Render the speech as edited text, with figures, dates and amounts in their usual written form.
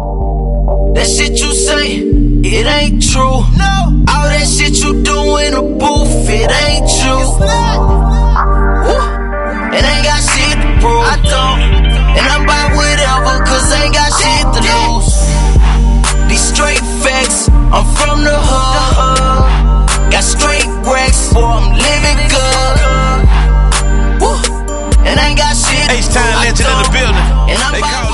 That shit you say, it ain't true. No. All that shit you do in the booth, it ain't you. Woo. It ain't got shit to prove. I don't. And I'm by whatever, cause I ain't got shit to lose. These straight facts, I'm from the hood. Got straight racks, boy, I'm living good. Woo. And I ain't got shit to prove. H-Time legend in the building. And I'm by